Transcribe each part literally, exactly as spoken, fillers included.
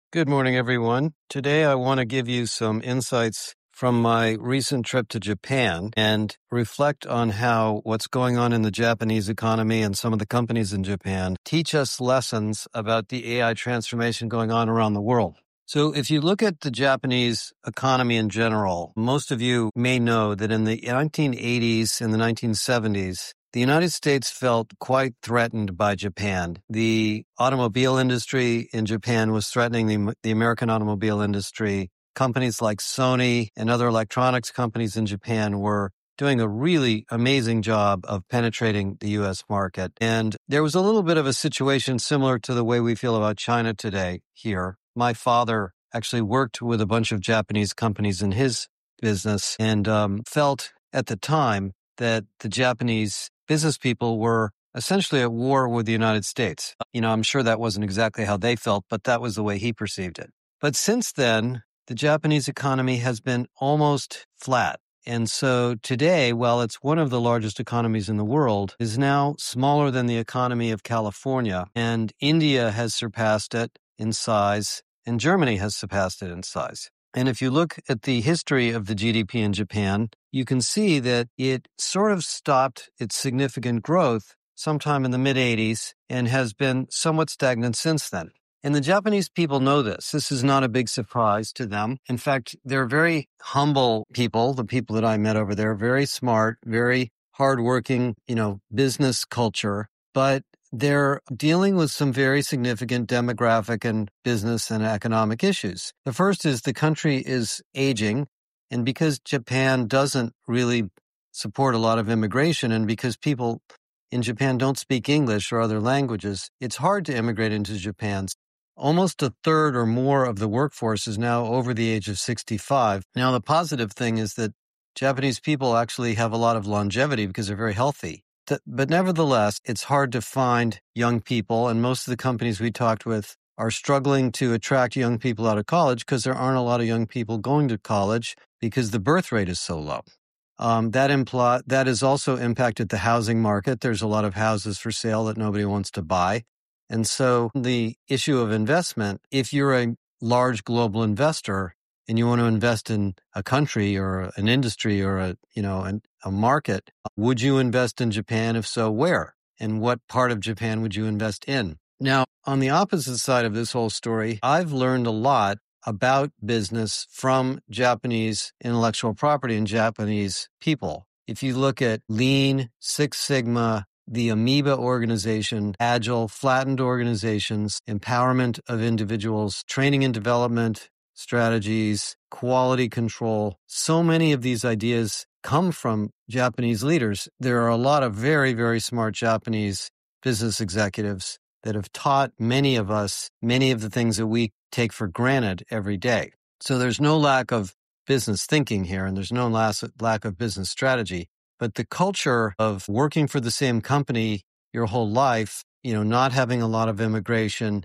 Good morning, everyone. Today, I want to give you some insights from my recent trip to Japan and reflect on how what's going on in the Japanese economy and some of the companies in Japan teach us lessons about the A I transformation going on around the world. So if you look at the Japanese economy in general, most of you may know that in the nineteen eighties and the nineteen seventies, the United States felt quite threatened by Japan. The automobile industry in Japan was threatening the, the American automobile industry. Companies like Sony and other electronics companies in Japan were doing a really amazing job of penetrating the U S market. And there was a little bit of a situation similar to the way we feel about China today here. My father actually worked with a bunch of Japanese companies in his business and um, felt at the time that the Japanese business people were essentially at war with the United States. You know, I'm sure that wasn't exactly how they felt, but that was the way he perceived it. But since then, the Japanese economy has been almost flat. And so today, while it's one of the largest economies in the world, is now smaller than the economy of California. And India has surpassed it in size, and Germany has surpassed it in size. And if you look at the history of the G D P in Japan, you can see that it sort of stopped its significant growth sometime in the mid-eighties and has been somewhat stagnant since then. And the Japanese people know this. This is not a big surprise to them. In fact, they're very humble people. The people that I met over there, very smart, very hardworking, you know, business culture. But they're dealing with some very significant demographic and business and economic issues. The first is the country is aging. And because Japan doesn't really support a lot of immigration, and because people in Japan don't speak English or other languages, it's hard to immigrate into Japan. Almost a third or more of the workforce is now over the age of sixty-five. Now, the positive thing is that Japanese people actually have a lot of longevity because they're very healthy. But nevertheless, it's hard to find young people, and most of the companies we talked with are struggling to attract young people out of college because there aren't a lot of young people going to college because the birth rate is so low. Um, that imply, that has also impacted the housing market. There's a lot of houses for sale that nobody wants to buy. And so the issue of investment, if you're a large global investor and you want to invest in a country or an industry or a, you know, an, a market, would you invest in Japan? If so, where? And what part of Japan would you invest in? Now, on the opposite side of this whole story, I've learned a lot about business from Japanese intellectual property and Japanese people. If you look at Lean, Six Sigma, the Amoeba organization, Agile, flattened organizations, empowerment of individuals, training and development strategies, quality control. So many of these ideas come from Japanese leaders. There are a lot of very, very smart Japanese business executives that have taught many of us many of the things that we take for granted every day. So there's no lack of business thinking here, and there's no lack of business strategy. But the culture of working for the same company your whole life, you know, not having a lot of immigration,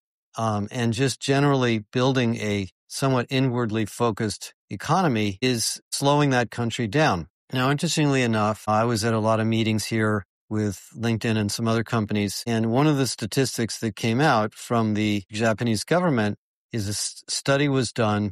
um, and just generally building a somewhat inwardly focused economy is slowing that country down. Now, interestingly enough, I was at a lot of meetings here with LinkedIn and some other companies, and one of the statistics that came out from the Japanese government is a study was done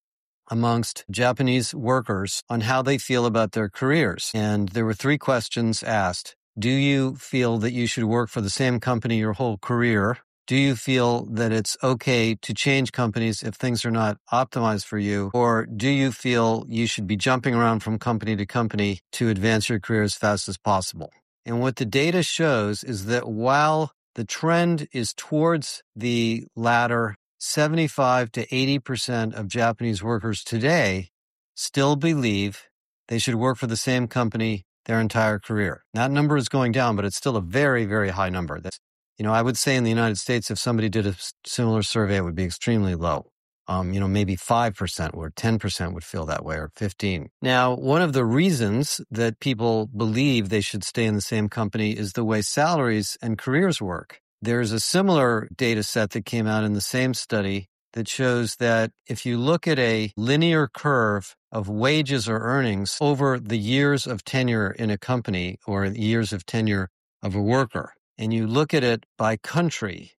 amongst Japanese workers on how they feel about their careers. And there were three questions asked. Do you feel that you should work for the same company your whole career? Do you feel that it's okay to change companies if things are not optimized for you? Or do you feel you should be jumping around from company to company to advance your career as fast as possible? And what the data shows is that while the trend is towards the latter, seventy-five to eighty percent of Japanese workers today still believe they should work for the same company their entire career. That number is going down, but it's still a very, very high number. That's, you know, I would say in the United States, if somebody did a similar survey, it would be extremely low. Um, you know, maybe five percent or ten percent would feel that way, or fifteen. Now, one of the reasons that people believe they should stay in the same company is the way salaries and careers work. There's a similar data set that came out in the same study that shows that if you look at a linear curve of wages or earnings over the years of tenure in a company or years of tenure of a worker, and you look at it by country,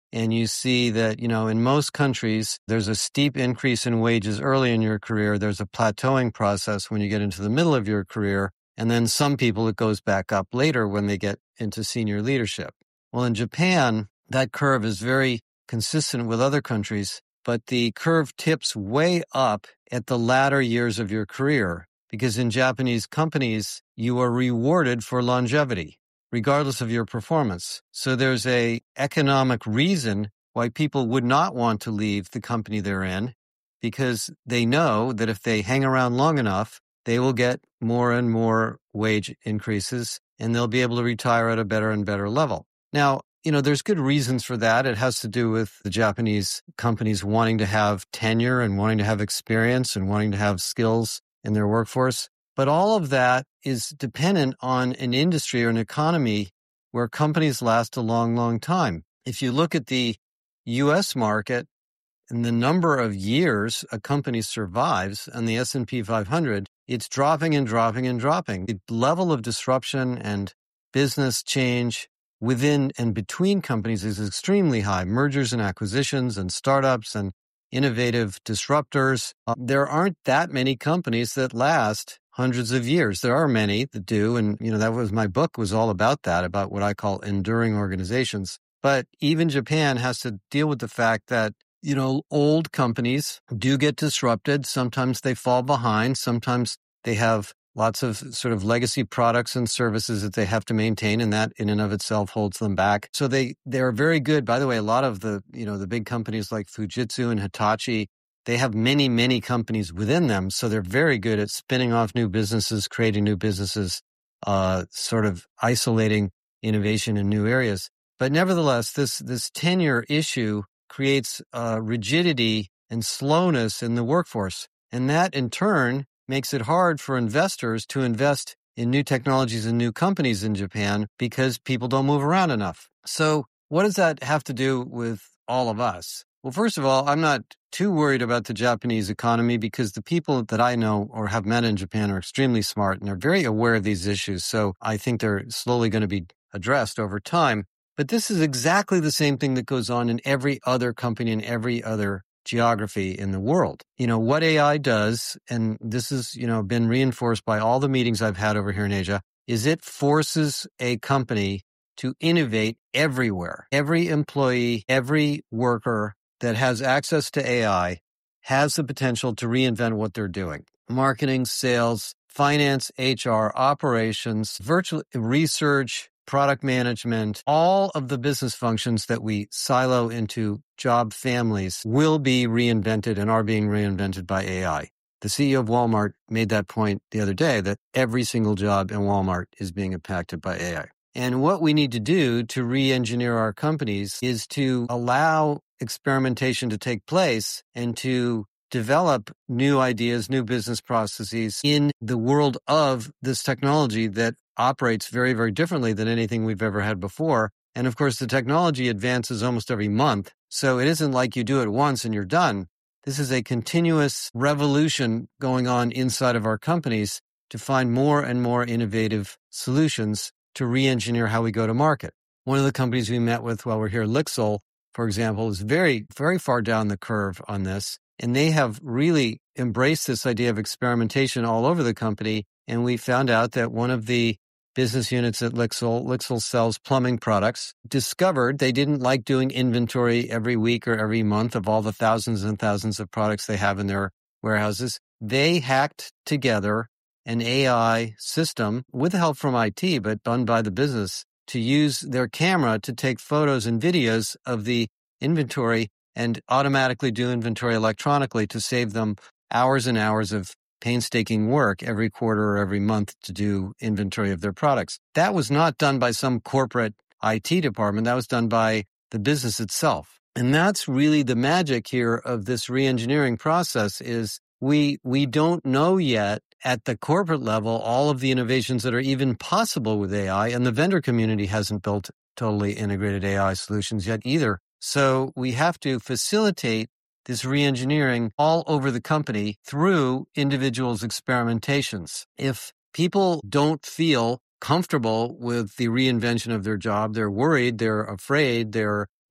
And you see that, you know, in most countries, there's a steep increase in wages early in your career. There's a plateauing process when you get into the middle of your career. And then some people, it goes back up later when they get into senior leadership. Well, in Japan, that curve is very consistent with other countries, but the curve tips way up at the latter years of your career, because in Japanese companies, you are rewarded for longevity, regardless of your performance. So there's a economic reason why people would not want to leave the company they're in, because they know that if they hang around long enough, they will get more and more wage increases, and they'll be able to retire at a better and better level. Now, you know, there's good reasons for that. It has to do with the Japanese companies wanting to have tenure and wanting to have experience and wanting to have skills in their workforce. But all of that is dependent on an industry or an economy where companies last a long, long time. If you look at the U S market and the number of years a company survives on the S and P five hundred, it's dropping and dropping and dropping. The level of disruption and business change within and between companies is extremely high. Mergers and acquisitions and startups and innovative disruptors. Uh, there aren't that many companies that last hundreds of years. There are many that do. And, you know, that was my book was all about that, about what I call enduring organizations. But even Japan has to deal with the fact that, you know, old companies do get disrupted. Sometimes they fall behind. Sometimes they have lots of sort of legacy products and services that they have to maintain, and that in and of itself holds them back. So they, they're very good. By the way, a lot of the, you know, the big companies like Fujitsu and Hitachi, they have many, many companies within them. So they're very good at spinning off new businesses, creating new businesses, uh, sort of isolating innovation in new areas. But nevertheless, this, this tenure issue creates uh, rigidity and slowness in the workforce. And that in turn makes it hard for investors to invest in new technologies and new companies in Japan because people don't move around enough. So what does that have to do with all of us? Well, first of all, I'm not too worried about the Japanese economy because the people that I know or have met in Japan are extremely smart and they're very aware of these issues. So I think they're slowly going to be addressed over time. But this is exactly the same thing that goes on in every other company and every other geography in the world. You know, what A I does, and this has, you know, been reinforced by all the meetings I've had over here in Asia, is it forces a company to innovate everywhere. Every employee, every worker that has access to A I has the potential to reinvent what they're doing. Marketing, sales, finance, H R, operations, virtual research, product management, all of the business functions that we silo into job families will be reinvented and are being reinvented by A I. The C E O of Walmart made that point the other day that every single job in Walmart is being impacted by A I. And what we need to do to re-engineer our companies is to allow experimentation to take place and to develop new ideas, new business processes in the world of this technology that operates very, very differently than anything we've ever had before. And of course, the technology advances almost every month. So it isn't like you do it once and you're done. This is a continuous revolution going on inside of our companies to find more and more innovative solutions to re-engineer how we go to market. One of the companies we met with while we're here, Lixil, for example, is very, very far down the curve on this. And they have really embraced this idea of experimentation all over the company. And we found out that one of the business units at Lixil, Lixil sells plumbing products, discovered they didn't like doing inventory every week or every month of all the thousands and thousands of products they have in their warehouses. They hacked together an A I system with help from I T, but done by the business, to use their camera to take photos and videos of the inventory and automatically do inventory electronically to save them hours and hours of painstaking work every quarter or every month to do inventory of their products. That was not done by some corporate I T department. That was done by the business itself. And that's really the magic here of this re-engineering process is we we don't know yet at the corporate level all of the innovations that are even possible with A I, and the vendor community hasn't built totally integrated A I solutions yet either. So we have to facilitate this re-engineering all over the company through individuals' experimentations. If people don't feel comfortable with the reinvention of their job, they're worried, they're afraid, they're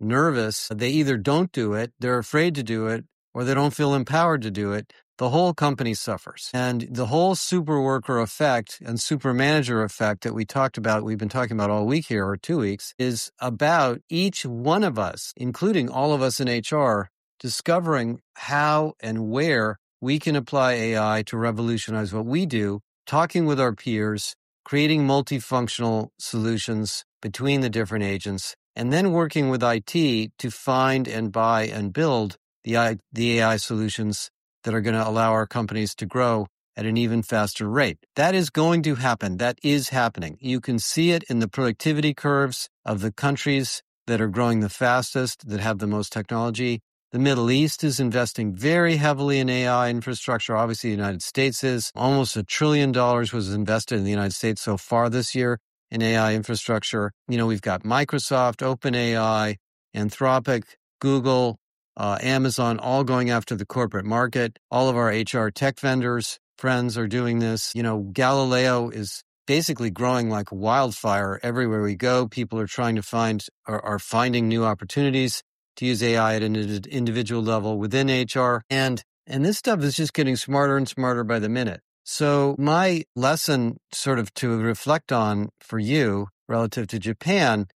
nervous, they either don't do it, they're afraid to do it, or they don't feel empowered to do it, the whole company suffers. And the whole super worker effect and super manager effect that we talked about, we've been talking about all week here, or two weeks, is about each one of us, including all of us in H R, discovering how and where we can apply A I to revolutionize what we do, talking with our peers, creating multifunctional solutions between the different agents, and then working with I T to find and buy and build the, I, the A I solutions that are going to allow our companies to grow at an even faster rate. That is going to happen. That is happening. You can see it in the productivity curves of the countries that are growing the fastest, that have the most technology. The Middle East is investing very heavily in A I infrastructure. Obviously, the United States is. Almost a trillion dollars was invested in the United States so far this year in A I infrastructure. You know, we've got Microsoft, OpenAI, Anthropic, Google, uh, Amazon, all going after the corporate market. All of our H R tech vendors, friends are doing this. You know, Galileo is basically growing like wildfire everywhere we go. People are trying to find, are, are finding new opportunities to use A I at an individual level within H R. And, and this stuff is just getting smarter and smarter by the minute. So my lesson sort of to reflect on for you relative to Japan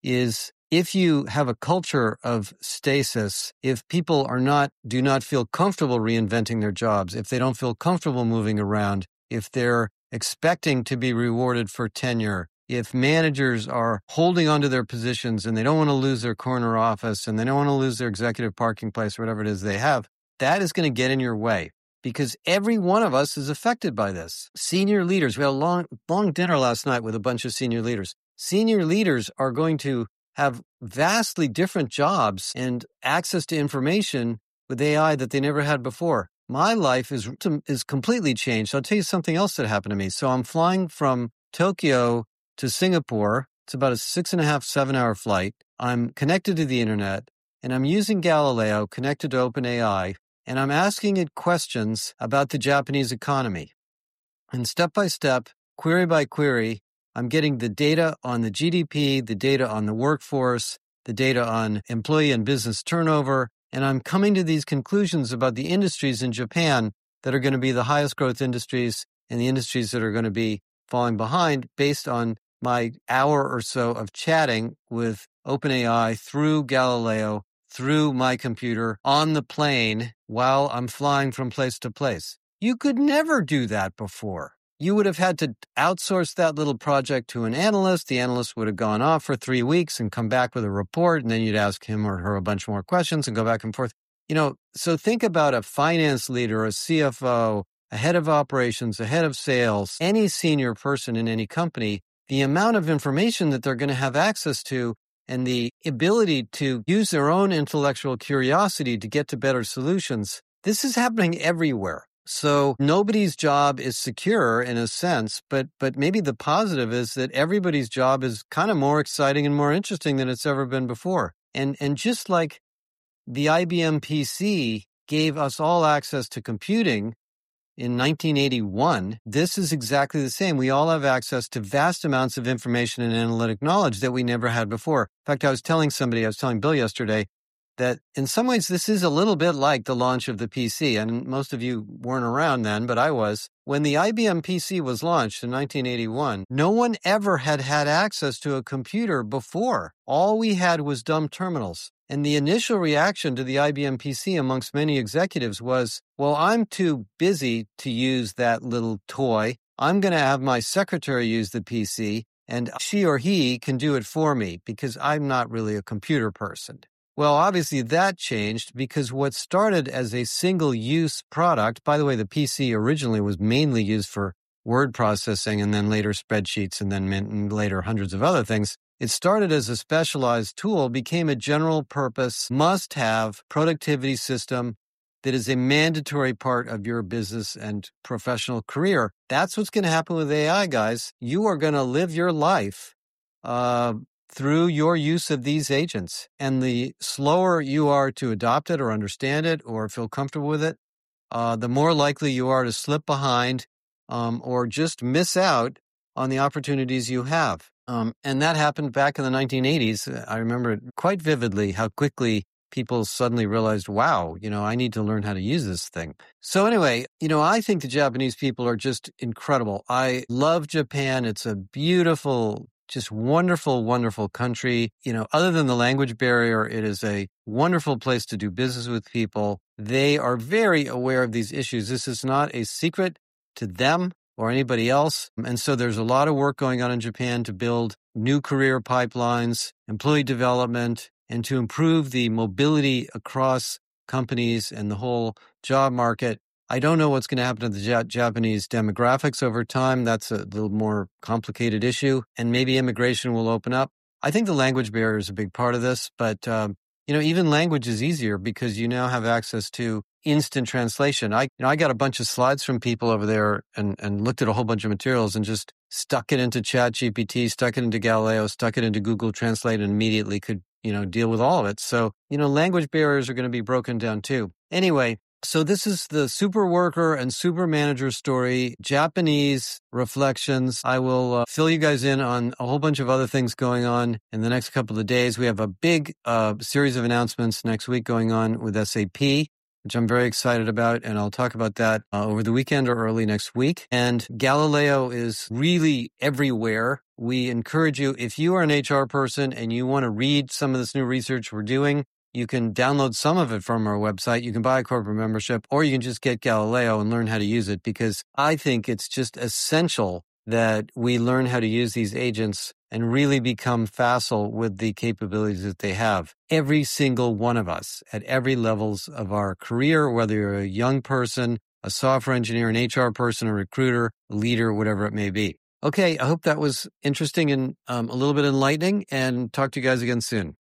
is if you have a culture of stasis, if people are not, do not feel comfortable reinventing their jobs, if they don't feel comfortable moving around, if they're expecting to be rewarded for tenure, if managers are holding onto their positions and they don't want to lose their corner office and they don't want to lose their executive parking place or whatever it is they have, that is going to get in your way because every one of us is affected by this. Senior leaders, we had a long, long dinner last night with a bunch of senior leaders. Senior leaders are going to have vastly different jobs and access to information with A I that they never had before. My life is, is completely changed. I'll tell you something else that happened to me. So I'm flying from Tokyo to Singapore. It's about a six and a half, seven hour flight. I'm connected to the internet and I'm using Galileo connected to OpenAI and I'm asking it questions about the Japanese economy. And step by step, query by query, I'm getting the data on the G D P, the data on the workforce, the data on employee and business turnover, and I'm coming to these conclusions about the industries in Japan that are going to be the highest growth industries and the industries that are going to be falling behind based on my hour or so of chatting with OpenAI through Galileo, through my computer, on the plane while I'm flying from place to place. You could never do that before. You would have had to outsource that little project to an analyst. The analyst would have gone off for three weeks and come back with a report, and then you'd ask him or her a bunch more questions and go back and forth. You know, so think about a finance leader, a C F O, a head of operations, a head of sales, any senior person in any company, the amount of information that they're going to have access to and the ability to use their own intellectual curiosity to get to better solutions. This is happening everywhere. So nobody's job is secure in a sense, but but maybe the positive is that everybody's job is kind of more exciting and more interesting than it's ever been before. And and just like the I B M P C gave us all access to computing in nineteen eighty-one, this is exactly the same. We all have access to vast amounts of information and analytic knowledge that we never had before. In fact, I was telling somebody, I was telling Bill yesterday, that in some ways this is a little bit like the launch of the P C. And most of you weren't around then, but I was. When the I B M P C was launched in nineteen eighty-one, no one ever had had access to a computer before. All we had was dumb terminals. And the initial reaction to the I B M P C amongst many executives was, well, I'm too busy to use that little toy. I'm going to have my secretary use the P C, and she or he can do it for me because I'm not really a computer person. Well, obviously that changed because what started as a single-use product, by the way, the P C originally was mainly used for word processing and then later spreadsheets and then later hundreds of other things. It started as a specialized tool, became a general-purpose, must-have productivity system that is a mandatory part of your business and professional career. That's what's going to happen with A I, guys. You are going to live your life uh, through your use of these agents. And the slower you are to adopt it or understand it or feel comfortable with it, uh, the more likely you are to slip behind um, or just miss out on the opportunities you have. Um, and that happened back in the nineteen eighties. I remember it quite vividly how quickly people suddenly realized, wow, you know, I need to learn how to use this thing. So anyway, you know, I think the Japanese people are just incredible. I love Japan. It's a beautiful, just wonderful, wonderful country. You know, other than the language barrier, it is a wonderful place to do business with people. They are very aware of these issues. This is not a secret to them or anybody else. And so there's a lot of work going on in Japan to build new career pipelines, employee development, and to improve the mobility across companies and the whole job market. I don't know what's going to happen to the ja- Japanese demographics over time. That's a little more complicated issue. And maybe immigration will open up. I think the language barrier is a big part of this. But, um, you know, even language is easier because you now have access to instant translation. I, you know, I got a bunch of slides from people over there and, and looked at a whole bunch of materials and just stuck it into ChatGPT, stuck it into Galileo, stuck it into Google Translate, and immediately could, you know, deal with all of it. So, you know, language barriers are going to be broken down too. Anyway, so this is the super worker and super manager story, Japanese reflections. I will uh, fill you guys in on a whole bunch of other things going on in the next couple of days. We have a big uh, series of announcements next week going on with S A P, which I'm very excited about, and I'll talk about that uh, over the weekend or early next week. And Galileo is really everywhere. We encourage you, if you are an H R person and you want to read some of this new research we're doing, you can download some of it from our website. You can buy a corporate membership, or you can just get Galileo and learn how to use it, because I think it's just essential that we learn how to use these agents and really become facile with the capabilities that they have. Every single one of us at every levels of our career, whether you're a young person, a software engineer, an H R person, a recruiter, a leader, whatever it may be. Okay, I hope that was interesting and um, a little bit enlightening, and talk to you guys again soon.